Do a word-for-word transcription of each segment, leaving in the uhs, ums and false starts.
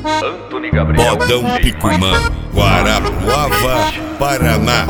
Antony Gabriel. Bodão Picumã, Guarapuava, Paraná.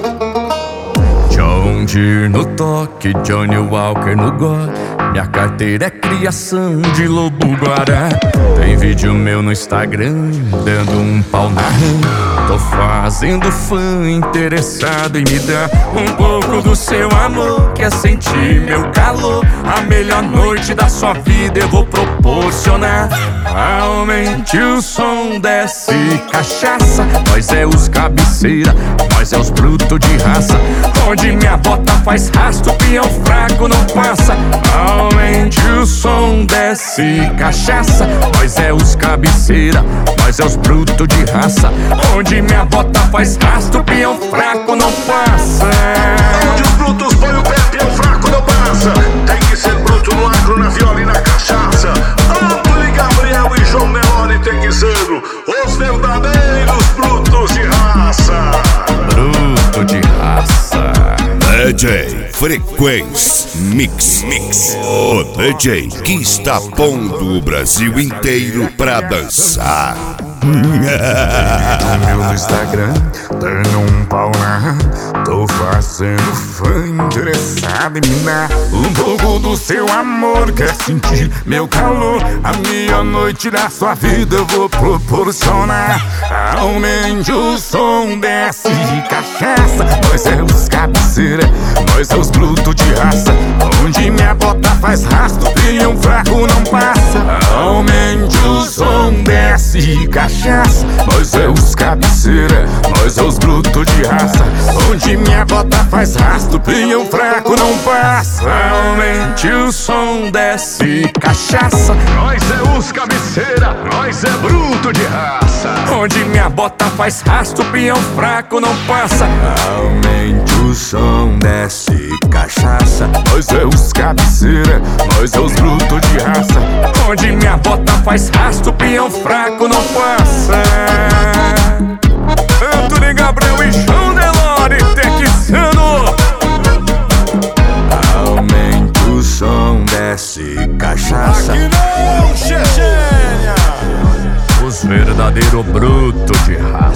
John Deere no toque, Johnny Walker no gole. Minha carteira é criação de lobo-guará. Tem vídeo meu no Instagram, dando um pau na rã. Tô fazendo fã interessado em me dar um pouco do seu amor. Quer sentir meu calor? A melhor noite da sua vida eu vou proporcionar. Aumente o som, desce cachaça. Nós é os cabeceira, nós é os brutos de raça. Onde minha bota faz rastro, peão fraco não passa. Aumente o som, desce cachaça. Nós é os cabeceira, nós é os brutos de raça. Onde minha bota faz rastro, peão fraco não passa. Onde os brutos põem o pé, peão fraco não passa. Tem que ser bruto no agro, na viola e na cachaça. Antony Gabriel e João Nelore tem que ser os verdadeiros brutos de raça. Bruto de raça. D J Frequência Mix Mix, o D J que está pondo o Brasil inteiro pra dançar. No meu Instagram, dando um pau na. Tô fazendo fã interessado em me dar um pouco do seu amor. Quer sentir meu calor? A melhor noite da sua vida eu vou proporcionar. Aumente o som, desce cachaça. Nós é os cabeceira, nós é os brutos de raça. Onde minha bota faz rastro, peão fraco não passa. Aumente o som, desce cachaça. Nós é os cabeceira, nós é os brutos de raça. Onde minha bota faz rastro, peão fraco não passa. Aumente o som, desce cachaça. Nós é os cabeceira, nós é bruto de raça. Onde minha bota faz rastro, peão fraco não passa. Aumente o som, desce cachaça. Nós é os cabeceira, nós é os brutos de raça. Onde minha bota faz rastro, peão fraco não passa. Antony Gabriel e João Nelore texano. Aumente o som, desce cachaça. Aqui não, Chechênia. Os verdadeiros brutos de raça.